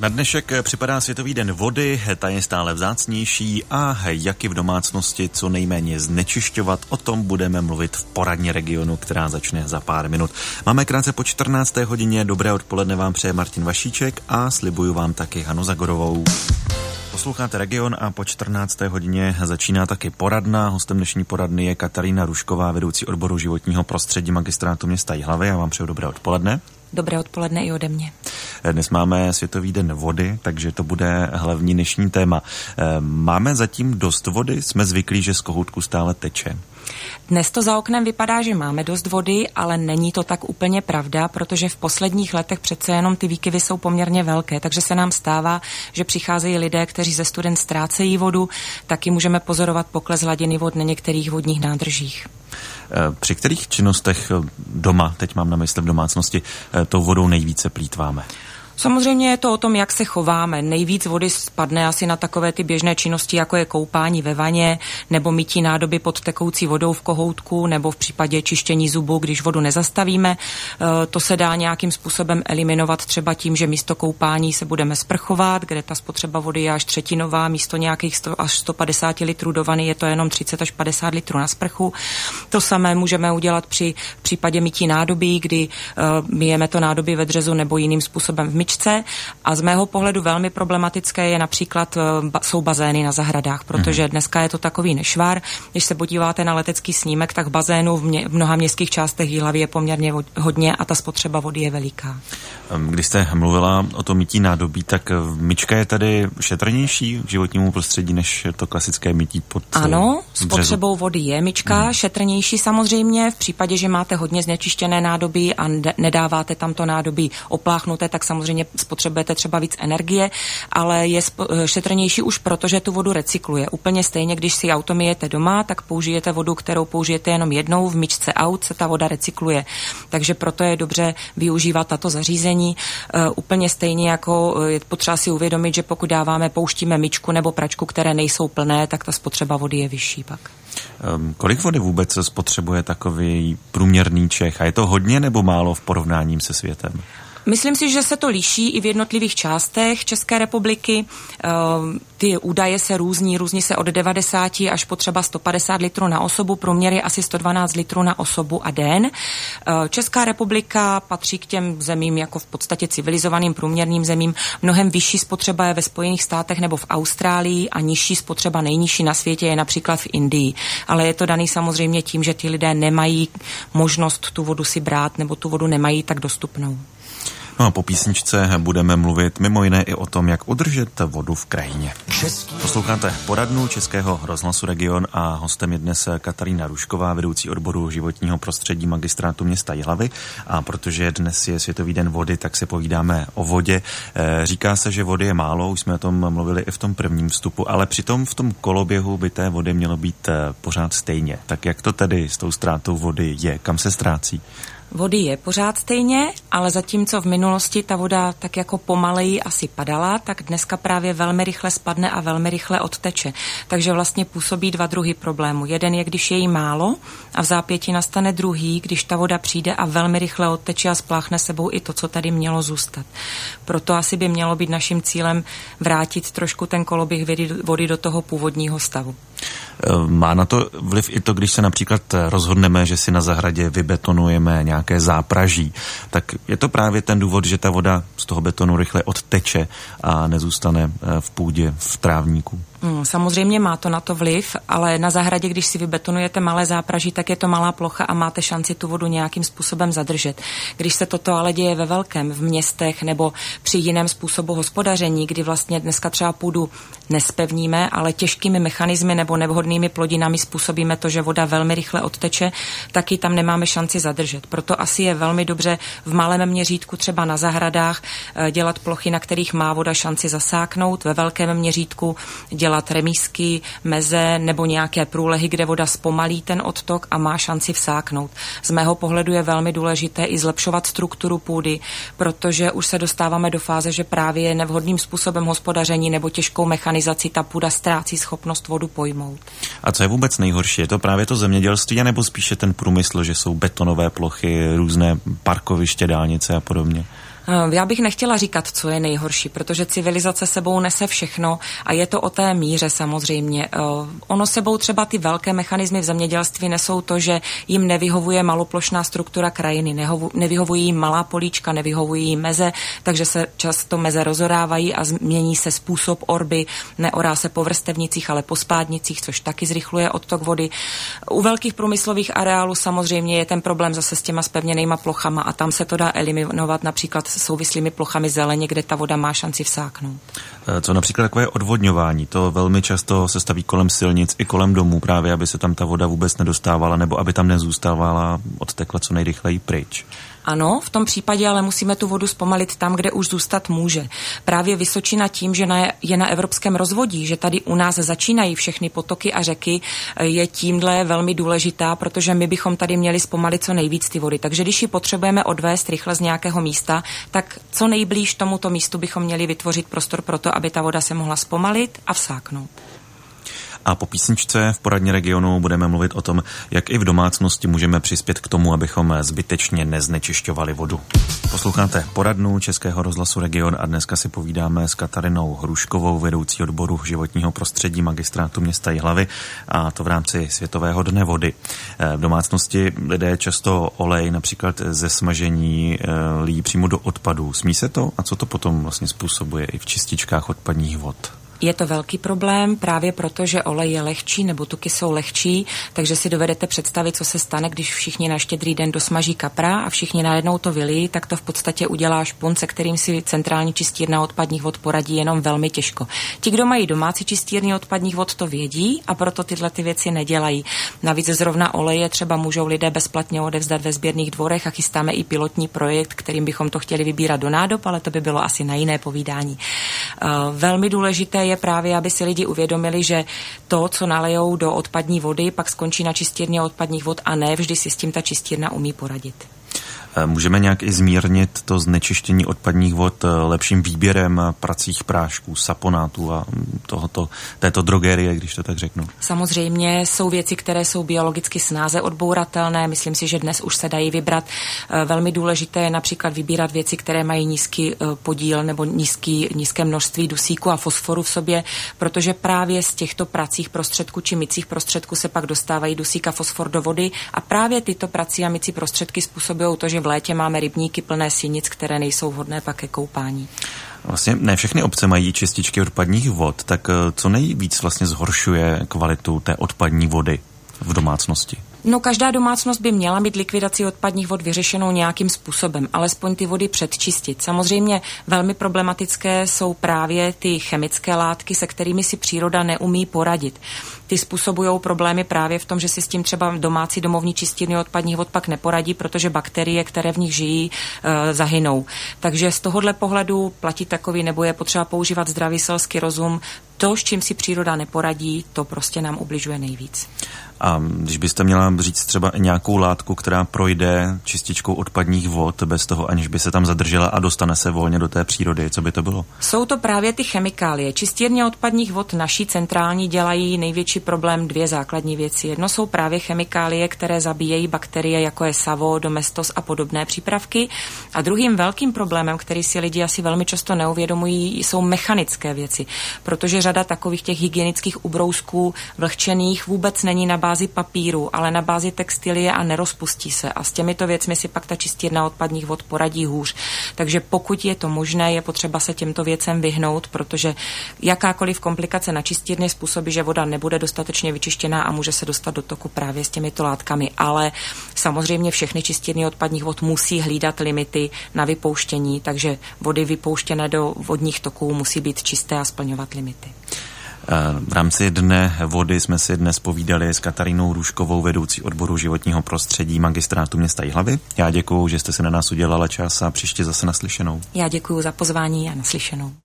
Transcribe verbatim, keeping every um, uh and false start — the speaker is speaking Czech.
Na dnešek připadá Světový den vody, ta je stále vzácnější a jak i v domácnosti co nejméně znečišťovat, o tom budeme mluvit v poradně regionu, která začne za pár minut. Máme krátce po čtrnácté hodině, dobré odpoledne vám přeje Martin Vašíček a slibuju vám taky Hanu Zagorovou. Posloucháte Region a po čtrnácté hodině začíná taky poradna. Hostem dnešní poradny je Katarína Rušková, vedoucí odboru životního prostředí Magistrátu města Jihlavy. Já vám přeju dobré odpoledne. Dobré odpoledne i ode mě. Dnes máme Světový den vody, takže to bude hlavní dnešní téma. Máme zatím dost vody, jsme zvyklí, že z kohoutku stále teče. Dnes to za oknem vypadá, že máme dost vody, ale není to tak úplně pravda, protože v posledních letech přece jenom ty výkyvy jsou poměrně velké, takže se nám stává, že přicházejí lidé, kteří ze student ztrácejí vodu, taky můžeme pozorovat pokles hladiny vod na některých vodních nádržích. Při kterých činnostech doma, teď mám na mysli v domácnosti, tou vodou nejvíce plýtváme? Samozřejmě je to o tom, jak se chováme. Nejvíc vody spadne asi na takové ty běžné činnosti, jako je koupání ve vaně, nebo mytí nádoby pod tekoucí vodou v kohoutku, nebo v případě čištění zubů, když vodu nezastavíme. To se dá nějakým způsobem eliminovat třeba tím, že místo koupání se budeme sprchovat, kde ta spotřeba vody je až třetinová, místo nějakých sto až sto padesát litrů do vany je to jenom třicet až padesát litrů na sprchu. To samé můžeme udělat při případě mytí nádobí, kdy myjeme to nádobí ve dřezu nebo jiným způsobem v myčce. A z mého pohledu velmi problematické je například jsou bazény na zahradách, protože dneska je to takový nešvar. Když se podíváte na letecký snímek, tak bazénů v, mě, v mnoha městských částech Jihlavy je poměrně hodně a ta spotřeba vody je veliká. Když jste mluvila o tom mytí nádobí, tak myčka je tady šetrnější k životnímu prostředí než to klasické mytí pod dřezu? Ano, spotřebou vody je myčka hmm. šetrnější samozřejmě. V případě, že máte hodně znečištěné nádobí a nedáváte tam to nádobí opláchnuté, tak samozřejmě spotřebujete třeba víc energie, ale je šetrnější už proto, že tu vodu recykluje. Úplně stejně, když si auto myjete doma, tak použijete vodu, kterou použijete jenom jednou, v myčce aut se ta voda recykluje. Takže proto je dobře využívat tato zařízení. Uh, úplně stejně jako je potřeba si uvědomit, že pokud dáváme, pouštíme myčku nebo pračku, které nejsou plné, tak ta spotřeba vody je vyšší pak. Um, kolik vody vůbec spotřebuje takový průměrný Čech? A je to hodně nebo málo v porovnání se světem? Myslím si, že se to liší i v jednotlivých částech České republiky. Ty údaje se různí, různí se od devadesát až po třeba sto padesát litrů na osobu, průměr je asi sto dvanáct litrů na osobu a den. Česká republika patří k těm zemím jako v podstatě civilizovaným průměrným zemím. Mnohem vyšší spotřeba je ve Spojených státech nebo v Austrálii a nižší spotřeba, nejnižší na světě, je například v Indii. Ale je to daný samozřejmě tím, že ti lidé nemají možnost tu vodu si brát nebo tu vodu nemají tak dostupnou. No a po písničce budeme mluvit mimo jiné i o tom, jak udržet vodu v krajině. Posloucháte poradnu Českého rozhlasu Region a hostem je dnes Katarína Rušková, vedoucí odboru životního prostředí Magistrátu města Jihlavy. A protože dnes je Světový den vody, tak si povídáme o vodě. Říká se, že vody je málo, už jsme o tom mluvili i v tom prvním vstupu, ale přitom v tom koloběhu by té vody mělo být pořád stejně. Tak jak to tedy s tou ztrátou vody je? Kam se ztrácí? Vody je pořád stejně, ale zatímco v minulosti ta voda tak jako pomaleji asi padala, tak dneska právě velmi rychle spadne a velmi rychle odteče. Takže vlastně působí dva druhy problému. Jeden je, když je jí málo a v zápěti nastane druhý, když ta voda přijde a velmi rychle odteče a spláchne sebou i to, co tady mělo zůstat. Proto asi by mělo být naším cílem vrátit trošku ten koloběh vody do toho původního stavu. Má na to vliv i to, když se například rozhodneme, že si na zahradě vybetonujeme nějaké zápraží, tak je to právě ten důvod, že ta voda z toho betonu rychle odteče a nezůstane v půdě, v trávníku. Hmm, samozřejmě má to na to vliv, ale na zahradě, když si vybetonujete malé zápraží, tak je to malá plocha a máte šanci tu vodu nějakým způsobem zadržet. Když se toto ale děje ve velkém, v městech nebo při jiném způsobu hospodaření, kdy vlastně dneska třeba půdu nespevníme, ale těžkými mechanismy nebo nevhodnými plodinami způsobíme to, že voda velmi rychle odteče, taky tam nemáme šanci zadržet. Proto asi je velmi dobře v malém měřítku třeba na zahradách dělat plochy, na kterých má voda šanci zasáknout, ve velkém měřítku dělat remísky, meze nebo nějaké průlehy, kde voda zpomalí ten odtok a má šanci vsáknout. Z mého pohledu je velmi důležité i zlepšovat strukturu půdy, protože už se dostáváme do fáze, že právě nevhodným způsobem hospodaření nebo těžkou mechanizaci ta půda ztrácí schopnost vodu pojmout. A co je vůbec nejhorší? Je to právě to zemědělství, nebo spíše ten průmysl, že jsou betonové plochy, různé parkoviště, dálnice a podobně? Já bych nechtěla říkat, co je nejhorší, protože civilizace sebou nese všechno a je to o té míře samozřejmě. Ono sebou třeba ty velké mechanismy v zemědělství nesou to, že jim nevyhovuje maloplošná struktura krajiny, nevyhovují jim malá políčka, nevyhovují jim meze, takže se často meze rozorávají a změní se způsob orby, neorá se po vrstevnicích, ale po spádnicích, což taky zrychluje odtok vody. U velkých průmyslových areálů samozřejmě je ten problém zase s těma zpevněnýma plochama a tam se to dá eliminovat například souvislými plochami zeleně, kde ta voda má šanci vsáknout. Co například takové odvodňování? To velmi často se staví kolem silnic i kolem domů právě, aby se tam ta voda vůbec nedostávala nebo aby tam nezůstávala, odtekla co nejrychleji pryč. Ano, v tom případě ale musíme tu vodu zpomalit tam, kde už zůstat může. Právě Vysočina tím, že je na evropském rozvodí, že tady u nás začínají všechny potoky a řeky, je tímhle velmi důležitá, protože my bychom tady měli zpomalit co nejvíc ty vody. Takže když ji potřebujeme odvést rychle z nějakého místa, tak co nejblíž tomuto místu bychom měli vytvořit prostor pro to, aby ta voda se mohla zpomalit a vsáknout. A po písničce v poradně regionu budeme mluvit o tom, jak i v domácnosti můžeme přispět k tomu, abychom zbytečně neznečišťovali vodu. Posloucháte poradnu Českého rozhlasu Region a dneska si povídáme s Katarinou Hruškovou, vedoucí odboru životního prostředí magistrátu města Jihlavy, a to v rámci Světového dne vody. V domácnosti lidé často olej například ze smažení lijí přímo do odpadů. Smí se to? A co to potom vlastně způsobuje i v čističkách odpadních vod? Je to velký problém právě proto, že olej je lehčí nebo tuky jsou lehčí, takže si dovedete představit, co se stane, když všichni na Štědrý den dosmaží kapra a všichni najednou to vylijí, tak to v podstatě udělá špunt, se kterým si centrální čistírna odpadních vod poradí jenom velmi těžko. Ti, kdo mají domácí čistírny odpadních vod, to vědí a proto tyhle ty věci nedělají. Navíc zrovna oleje třeba můžou lidé bezplatně odevzdat ve sběrných dvorech a chystáme i pilotní projekt, kterým bychom to chtěli vybírat do nádob, ale to by bylo asi na jiné povídání. Uh, velmi důležité je právě, aby si lidi uvědomili, že to, co nalejou do odpadní vody, pak skončí na čistírně odpadních vod a ne vždy si s tím ta čistírna umí poradit. Můžeme nějak i zmírnit to znečištění odpadních vod lepším výběrem pracích prášků, saponátů a tohoto, této drogerie, když to tak řeknu? Samozřejmě jsou věci, které jsou biologicky snáze odbouratelné. Myslím si, že dnes už se dají vybrat. Velmi důležité je například vybírat věci, které mají nízký podíl nebo nízký, nízké množství dusíku a fosforu v sobě, protože právě z těchto pracích prostředků či mycích prostředků se pak dostávají dusík a fosfor do vody a právě tyto prací a mycí prostředky způsobují to, že v létě máme rybníky plné sinic, které nejsou vhodné pak ke koupání. Vlastně ne všechny obce mají čističky odpadních vod, tak co nejvíc vlastně zhoršuje kvalitu té odpadní vody v domácnosti? No, každá domácnost by měla mít likvidaci odpadních vod vyřešenou nějakým způsobem, alespoň ty vody předčistit. Samozřejmě velmi problematické jsou právě ty chemické látky, se kterými si příroda neumí poradit. Ty způsobují problémy právě v tom, že si s tím třeba domácí domovní čistírny odpadních vod pak neporadí, protože bakterie, které v nich žijí, e, zahynou. Takže z tohohle pohledu platí takový, nebo je potřeba používat zdravý selský rozum. To, s čím si příroda neporadí, to prostě nám ubližuje nejvíc. A když byste měla říct třeba nějakou látku, která projde čističkou odpadních vod bez toho, aniž by se tam zadržela a dostane se volně do té přírody, co by to bylo? Jsou to právě ty chemikálie. Čistírně odpadních vod naší centrální dělají největší problém dvě základní věci. Jedno jsou právě chemikálie, které zabíjejí bakterie, jako je savo, domestos a podobné přípravky. A druhým velkým problémem, který si lidi asi velmi často neuvědomují, jsou mechanické věci, protože řada takových těch hygienických ubrousků vlhčených vůbec není na bázi papíru, ale na bázi textilie a nerozpustí se. A s těmito věcmi si pak ta čistírna odpadních vod poradí hůř. Takže pokud je to možné, je potřeba se těmto věcem vyhnout, protože jakákoliv komplikace na čistírně způsobí, že voda nebude dostatečně vyčištěná a může se dostat do toku právě s těmito látkami. Ale samozřejmě všechny čistírny odpadních vod musí hlídat limity na vypouštění, takže vody vypouštěné do vodních toků musí být čisté a splňovat limity. V rámci Dne vody jsme si dnes povídali s Katarinou Hruškovou, vedoucí odboru životního prostředí magistrátu města Jihlavy. Já děkuju, že jste si na nás udělala čas a příště zase naslyšenou. Já děkuju za pozvání a naslyšenou.